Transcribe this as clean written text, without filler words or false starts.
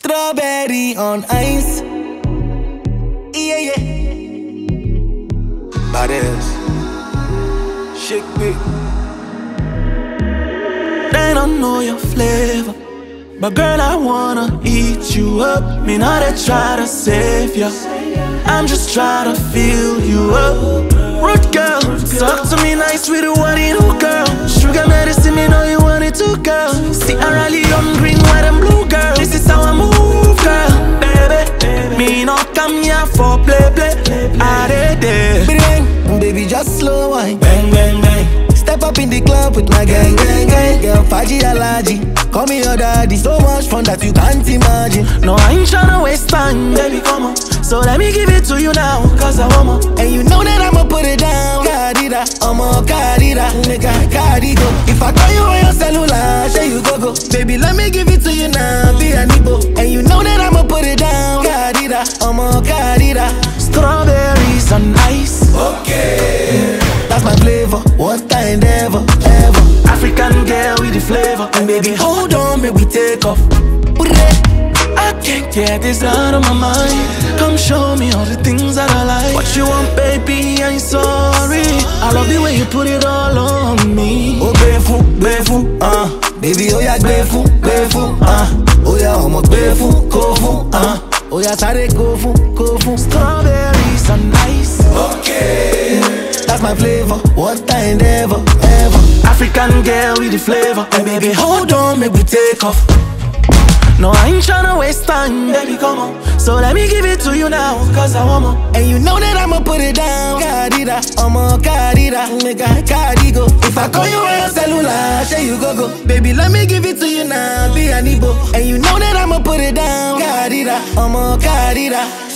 Strawberry on ice. Yeah, yeah. Badass. Shake me. They don't know your flavor, but girl, I wanna eat you up. Me not they try to save ya, I'm just trying to fill you up. Root girl, talk to me nice with the one in who girl. Sugar medicine, me know you want it too, girl. See, I rally on green, white and blue, girl. This is how I move, girl. Baby, me not come here for play. I did it. Baby, just slow wine. Bang, bang, bang. Step up in the club with my gang. Girl, Faji Alaji, call me your daddy. So much fun that you can't imagine. No, I ain't tryna waste time, baby, come on. So let me give it to you now, cause I want more. And you know that I'ma put it down. Carida, I'ma carida, make a cardigo. If I call you on your cellular, say you go. Baby, let me give it to you now, be a nibo. And you know that I'ma put it down. Carida, I'ma carida. Strawberries on ice. Okay, that's my flavor, what I never, ever. African girl with the flavor. And baby, hold on, make we take off. I can't get this out of my mind. Come show me all the things that I like. What you want, baby, I'm sorry. I love the way you put it all on me. Oh, grateful, baby, oh yeah, grateful, oh yeah, I'm a grateful, kofu, oh yeah, sorry, kofu. Strawberries on ice. Okay, that's my flavor, what I never, ever. African girl with the flavor. And baby, hold on, make we take off. No, I ain't tryna waste time, baby, come on. So let me give it to you now, cause I want more. And you know that I'ma put it down. Carida, I'ma carida, make a cardigo. If I call you on your cellular, say you go. Baby, let me give it to you now, be a nibo. And you know that I'ma put it down. Carida, I'ma carida.